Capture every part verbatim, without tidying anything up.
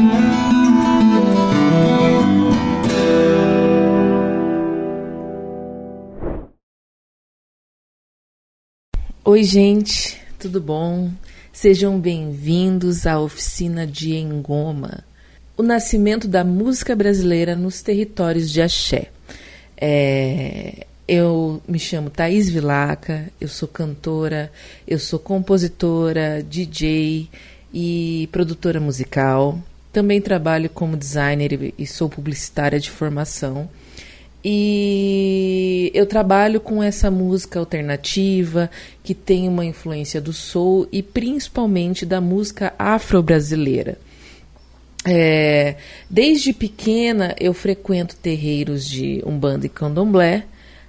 Oi, gente, tudo bom? Sejam bem-vindos à oficina de Ngoma, o nascimento da música brasileira nos territórios de axé. É, eu me chamo Thaís Vilaca, eu sou cantora, eu sou compositora, D J e produtora musical. Também trabalho como designer e sou publicitária de formação. E eu trabalho com essa música alternativa que tem uma influência do soul e principalmente da música afro-brasileira. É, desde pequena eu frequento terreiros de Umbanda e Candomblé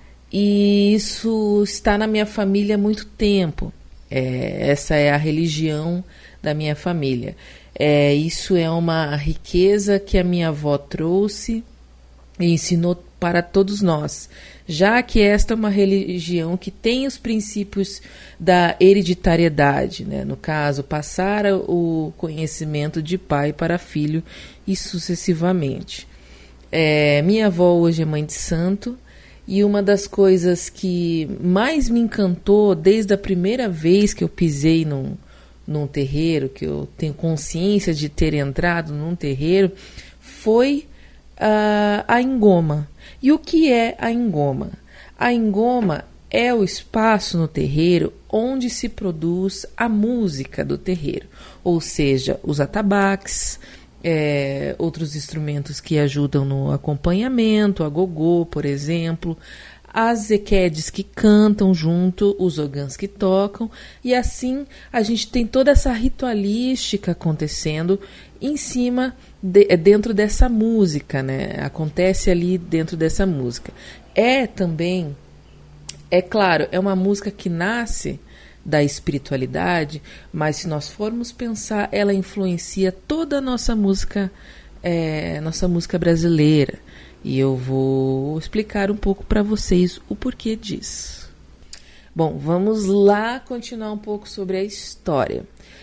e isso está na minha família há muito tempo. É, essa é a religião da minha família. É, isso é uma riqueza que a minha avó trouxe e ensinou para todos nós, já que esta é uma religião que tem os princípios da hereditariedade, né? No caso, passar o conhecimento de pai para filho e sucessivamente. É, minha avó hoje é mãe de santo e uma das coisas que mais me encantou desde a primeira vez que eu pisei num, num terreiro, que eu tenho consciência de ter entrado num terreiro, foi Uh, a Ngoma. E o que é a Ngoma? A Ngoma é o espaço no terreiro onde se produz a música do terreiro, ou seja, os atabaques, é, outros instrumentos que ajudam no acompanhamento, a gogô, por exemplo, as equedes que cantam junto, os ogãs que tocam, e assim a gente tem toda essa ritualística acontecendo em cima, de, dentro dessa música, né? Acontece ali dentro dessa música. É também, é claro, é uma música que nasce da espiritualidade, mas se nós formos pensar, ela influencia toda a nossa música, é, nossa música brasileira. E eu vou explicar um pouco para vocês o porquê disso. Bom, vamos lá continuar um pouco sobre a história.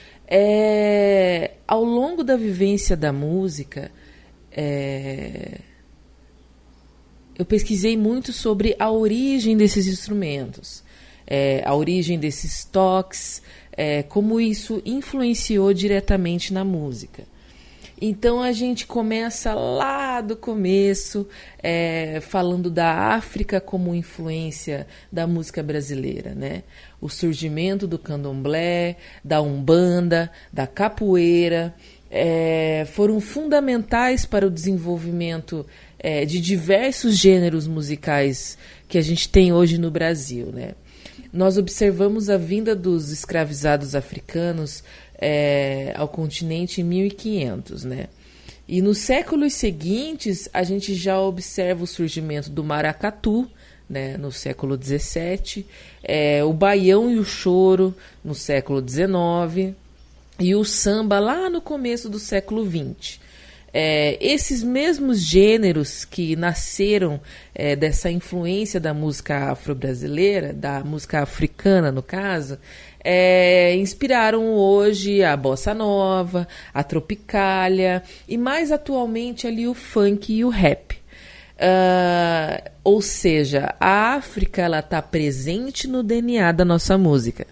É, ao longo da vivência da música, é, eu pesquisei muito sobre a origem desses instrumentos, é, a origem desses toques, é, como isso influenciou diretamente na música. Então a gente começa lá do começo, é, falando da África como influência da música brasileira, né? O surgimento do candomblé, da umbanda, da capoeira, é, foram fundamentais para o desenvolvimento é, de diversos gêneros musicais que a gente tem hoje no Brasil, né? Nós observamos a vinda dos escravizados africanos É, ao continente em mil e quinhentos, né? E nos séculos seguintes a gente já observa o surgimento do maracatu, né, no século dezessete, é, o baião e o choro no século dezenove e o samba lá no começo do século vinte. É, esses mesmos gêneros que nasceram é, dessa influência da música afro-brasileira, da música africana no caso, é, inspiraram hoje a bossa nova, a tropicália e mais atualmente ali o funk e o rap. Uh, ou seja, a África ela está presente no D N A da nossa música.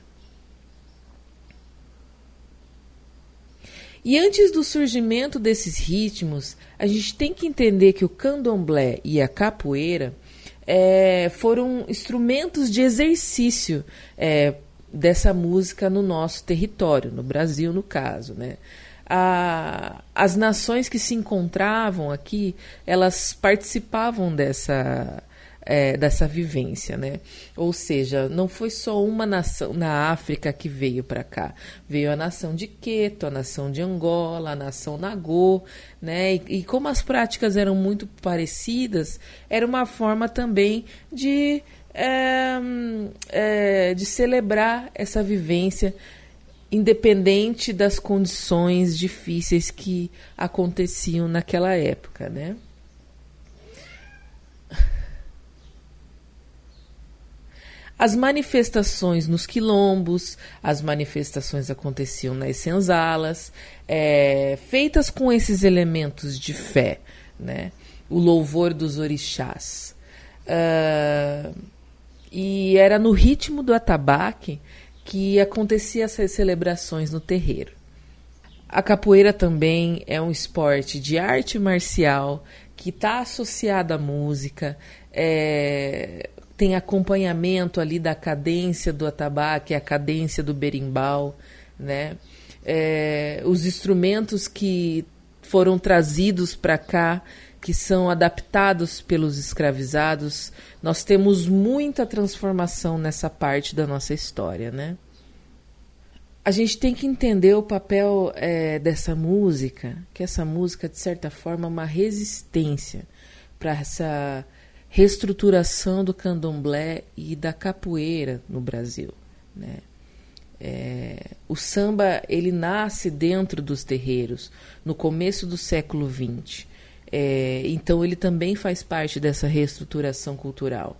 E antes do surgimento desses ritmos, a gente tem que entender que o candomblé e a capoeira é, foram instrumentos de exercício é, dessa música no nosso território, no Brasil, no caso, né? A, as nações que se encontravam aqui, elas participavam dessa... É, dessa vivência, né? Ou seja, não foi só uma nação na África que veio para cá, veio a nação de Queto, a nação de Angola, a nação Nagô, né? E, e como as práticas eram muito parecidas, era uma forma também de, é, é, de celebrar essa vivência, independente das condições difíceis que aconteciam naquela época, né? As manifestações nos quilombos, as manifestações aconteciam nas senzalas, é, feitas com esses elementos de fé, né? O louvor dos orixás. Uh, e era no ritmo do atabaque que acontecia essas celebrações no terreiro. A capoeira também é um esporte de arte marcial que está associado à música, é, tem acompanhamento ali da cadência do atabaque, a cadência do berimbau, né? É, os instrumentos que foram trazidos para cá, que são adaptados pelos escravizados, nós temos muita transformação nessa parte da nossa história, né? A gente tem que entender o papel é, dessa música, que essa música, de certa forma, é uma resistência para essa reestruturação do candomblé e da capoeira no Brasil, né? É, o samba, ele nasce dentro dos terreiros, no começo do século vinte. É, então, ele também faz parte dessa reestruturação cultural.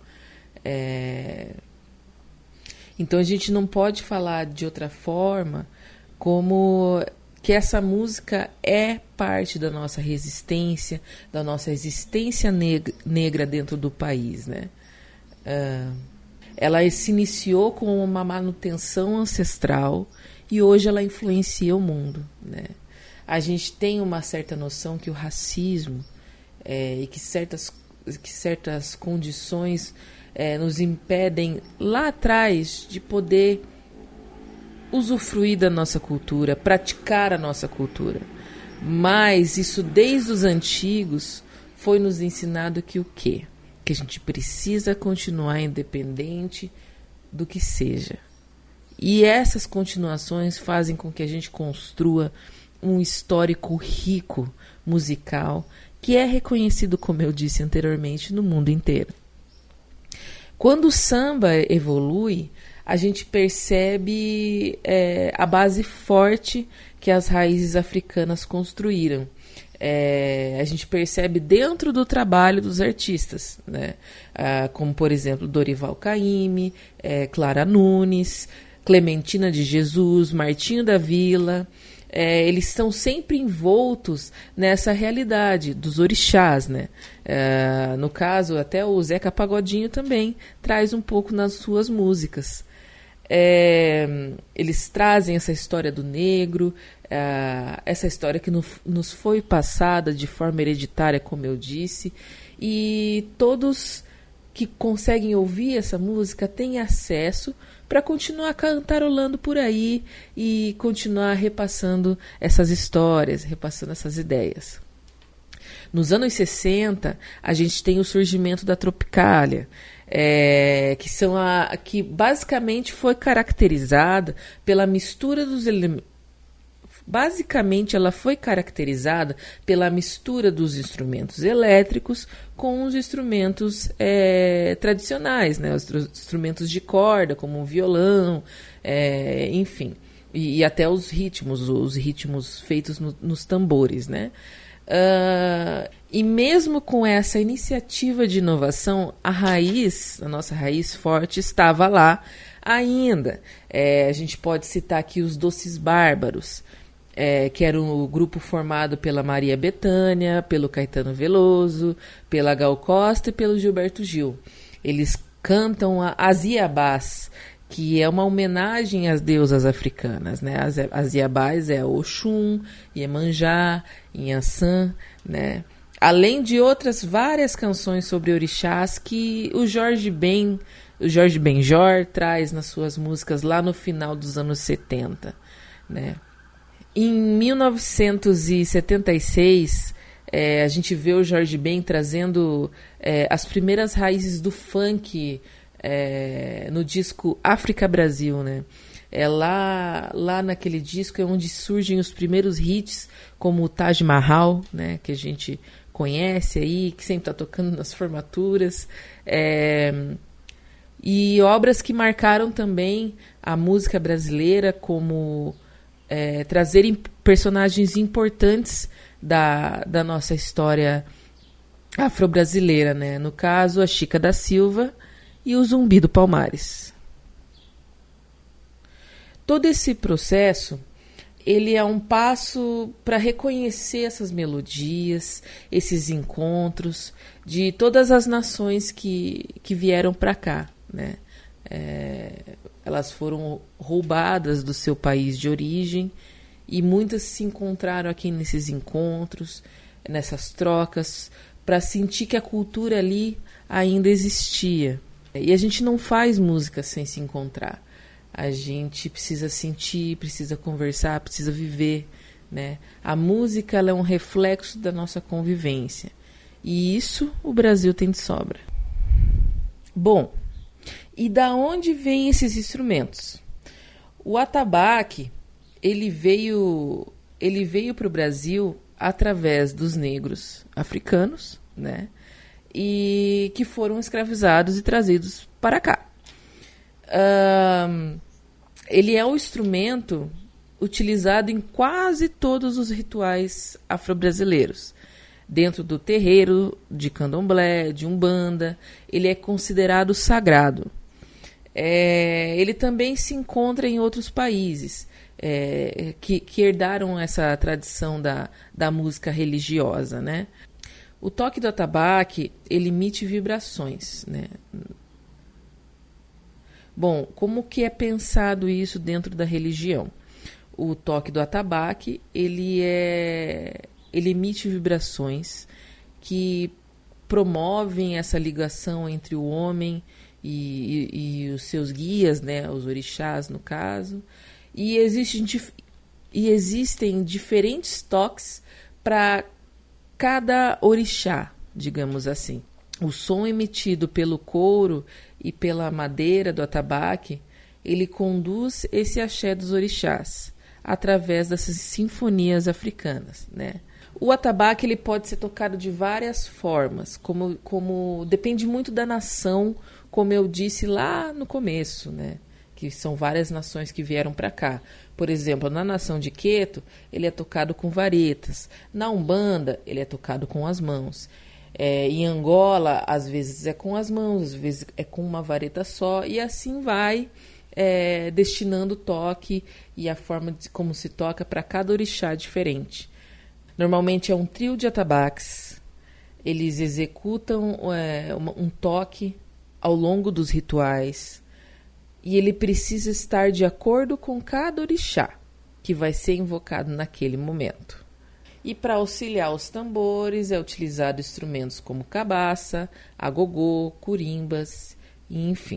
É, então, a gente não pode falar de outra forma como que essa música é parte da nossa resistência, da nossa existência neg- negra dentro do país, né? Uh, ela se iniciou com uma manutenção ancestral e hoje ela influencia o mundo, né? A gente tem uma certa noção que o racismo é, e que certas, que certas condições é, nos impedem lá atrás de poder usufruir da nossa cultura, praticar a nossa cultura. Mas isso desde os antigos foi nos ensinado que o quê? Que a gente precisa continuar independente do que seja. E essas continuações fazem com que a gente construa um histórico rico musical que é reconhecido, como eu disse anteriormente, no mundo inteiro. Quando o samba evolui, a gente percebe é, a base forte que as raízes africanas construíram. É, a gente percebe dentro do trabalho dos artistas, né? Ah, como, por exemplo, Dorival Caymmi, é, Clara Nunes, Clementina de Jesus, Martinho da Vila. É, eles estão sempre envoltos nessa realidade dos orixás, né? É, no caso, até o Zeca Pagodinho também traz um pouco nas suas músicas. É, eles trazem essa história do negro, é, essa história que no, nos foi passada de forma hereditária, como eu disse, e todos que conseguem ouvir essa música têm acesso para continuar cantarolando por aí e continuar repassando essas histórias, repassando essas ideias. Nos anos sessenta, a gente tem o surgimento da Tropicália, é, que, são a, que basicamente foi caracterizada pela mistura dos elementos. Basicamente, ela foi caracterizada pela mistura dos instrumentos elétricos com os instrumentos é, tradicionais, né? Os instrumentos de corda, como o violão, é, enfim, e, e até os ritmos, os ritmos feitos no, nos tambores, né? Uh, e mesmo com essa iniciativa de inovação, a raiz, a nossa raiz forte, estava lá ainda. É, a gente pode citar aqui os Doces Bárbaros, É, que era um grupo formado pela Maria Bethânia, pelo Caetano Veloso, pela Gal Costa e pelo Gilberto Gil. Eles cantam a, as Iabás, que é uma homenagem às deusas africanas, né? As, as Iabás é Oxum, Iemanjá, Inhaçã, né? Além de outras várias canções sobre orixás que o Jorge Ben, o Jorge Benjor traz nas suas músicas lá no final dos anos setenta, né? Em mil novecentos e setenta e seis, é, a gente vê o Jorge Ben trazendo é, as primeiras raízes do funk é, no disco África Brasil, né? É lá, lá naquele disco é onde surgem os primeiros hits, como o Taj Mahal, né? Que a gente conhece aí, que sempre está tocando nas formaturas. É, e obras que marcaram também a música brasileira, como É, trazerem personagens importantes da, da nossa história afro-brasileira, né? No caso, a Chica da Silva e o Zumbi do Palmares. Todo esse processo, ele é um passo para reconhecer essas melodias, esses encontros de todas as nações que, que vieram para cá, né? É, elas foram roubadas do seu país de origem e muitas se encontraram aqui nesses encontros, nessas trocas, para sentir que a cultura ali ainda existia. E a gente não faz música sem se encontrar. A gente precisa sentir, precisa conversar, precisa viver, né? A música, ela é um reflexo da nossa convivência. E isso o Brasil tem de sobra. Bom, e da onde vêm esses instrumentos? O atabaque, ele veio, ele veio para o Brasil através dos negros africanos, né? E que foram escravizados e trazidos para cá. Um, ele é um instrumento utilizado em quase todos os rituais afro-brasileiros. Dentro do terreiro de candomblé, de umbanda, ele é considerado sagrado. É, ele também se encontra em outros países é, que, que herdaram essa tradição da, da música religiosa, né? O toque do atabaque, ele emite vibrações, né? Bom, como que é pensado isso dentro da religião? O toque do atabaque, ele, é, ele emite vibrações que promovem essa ligação entre o homem e, e, e os seus guias, né, os orixás, no caso. E existem, e existem diferentes toques para cada orixá, digamos assim. O som emitido pelo couro e pela madeira do atabaque, ele conduz esse axé dos orixás através dessas sinfonias africanas, né? O atabaque, ele pode ser tocado de várias formas, como, como depende muito da nação, como eu disse lá no começo, né? Que são várias nações que vieram para cá. Por exemplo, na nação de Queto, ele é tocado com varetas. Na Umbanda, ele é tocado com as mãos. É, em Angola, às vezes é com as mãos, às vezes é com uma vareta só, e assim vai é, destinando o toque e a forma de como se toca para cada orixá diferente. Normalmente é um trio de atabaques. Eles executam é, um toque ao longo dos rituais e ele precisa estar de acordo com cada orixá que vai ser invocado naquele momento. E para auxiliar os tambores é utilizado instrumentos como cabaça, agogô, curimbas, e enfim.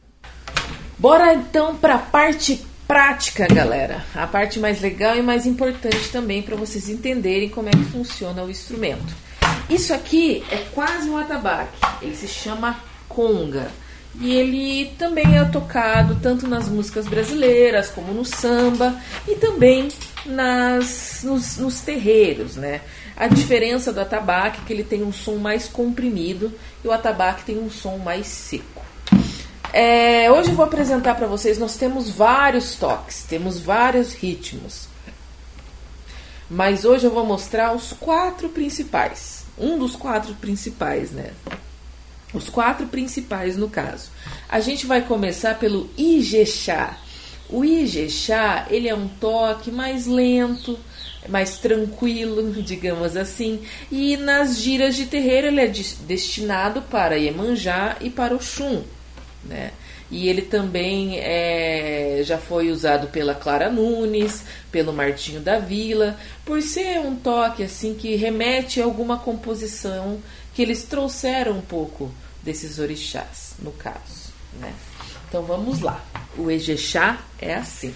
Bora então para a parte prática, galera. A parte mais legal e mais importante também para vocês entenderem como é que funciona o instrumento. Isso aqui é quase um atabaque. Ele se chama conga. E ele também é tocado tanto nas músicas brasileiras como no samba e também nas, nos, nos terreiros, né? A diferença do atabaque é que ele tem um som mais comprimido e o atabaque tem um som mais seco. É, hoje eu vou apresentar para vocês, nós temos vários toques, temos vários ritmos. Mas hoje eu vou mostrar os quatro principais. Um dos quatro principais, né? Os quatro principais no caso. A gente vai começar pelo Ijexá. O Ijexá, ele é um toque mais lento, mais tranquilo, digamos assim. E nas giras de terreiro ele é de, destinado para Iemanjá e para Oxum, né? E ele também é, já foi usado pela Clara Nunes, pelo Martinho da Vila, por ser um toque assim que remete a alguma composição que eles trouxeram um pouco desses orixás, no caso, né? Então vamos lá. O Ijexá é assim.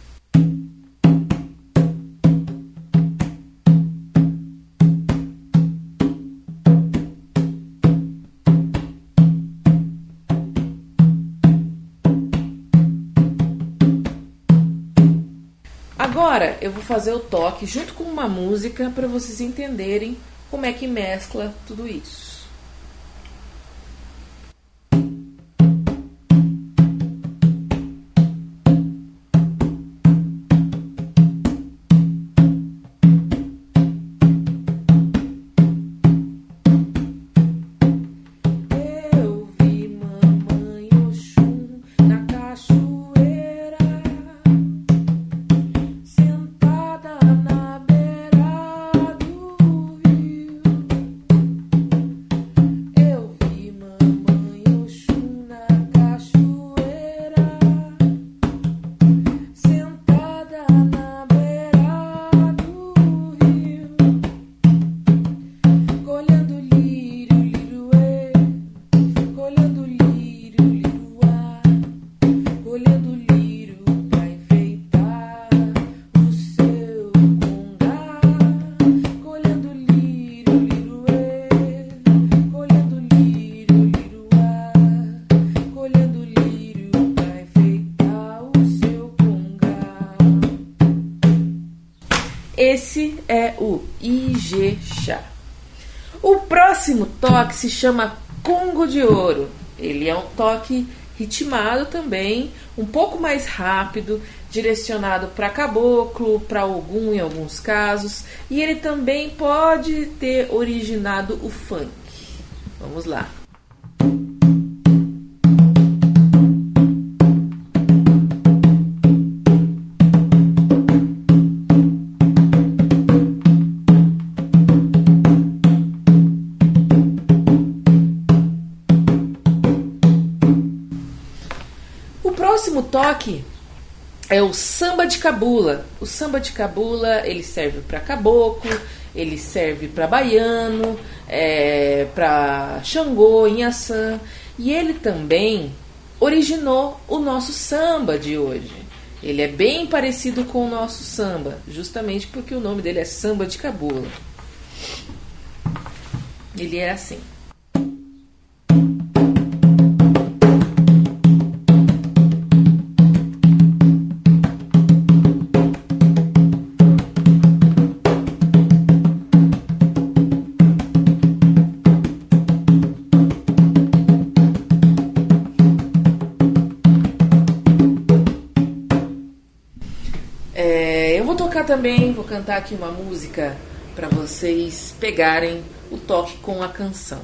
Agora eu vou fazer o toque junto com uma música para vocês entenderem como é que mescla tudo isso. deixar. O próximo toque se chama Congo de Ouro. Ele é um toque ritmado também, um pouco mais rápido, direcionado para caboclo, para ogum em alguns casos, e ele também pode ter originado o funk. Vamos lá. O próximo toque é o samba de cabula. O samba de cabula, ele serve para caboclo, ele serve para baiano, é, para Xangô, Inhaçã, e ele também originou o nosso samba de hoje. Ele é bem parecido com o nosso samba, justamente porque o nome dele é samba de cabula. Ele é assim. É, eu vou tocar também, vou cantar aqui uma música para vocês pegarem o toque com a canção.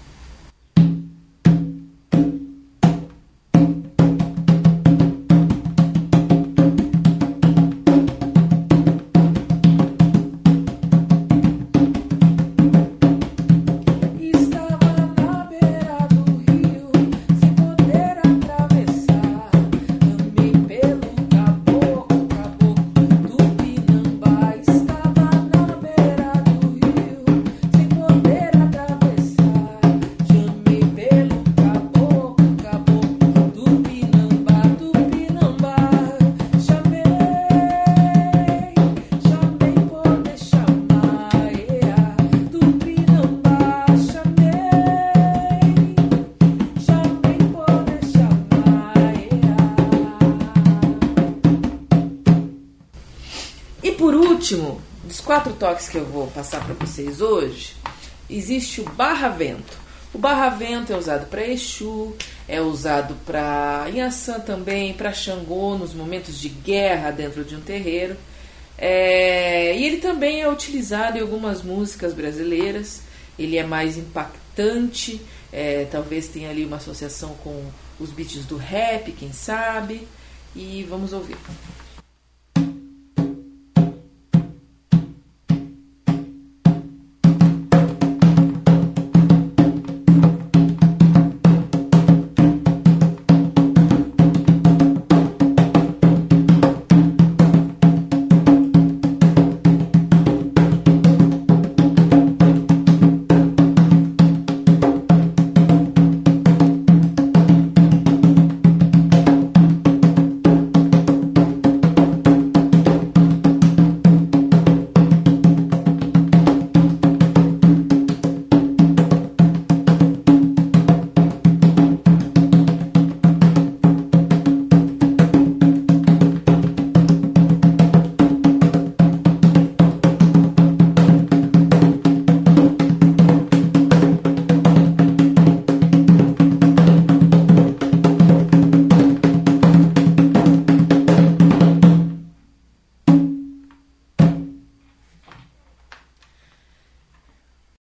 Por último, dos quatro toques que eu vou passar para vocês hoje, existe o barra-vento. O barra-vento é usado para Exu, é usado para Inhaçã também, para Xangô, nos momentos de guerra dentro de um terreiro. É, e ele também é utilizado em algumas músicas brasileiras. Ele é mais impactante, é, talvez tenha ali uma associação com os beats do rap, quem sabe. E vamos ouvir.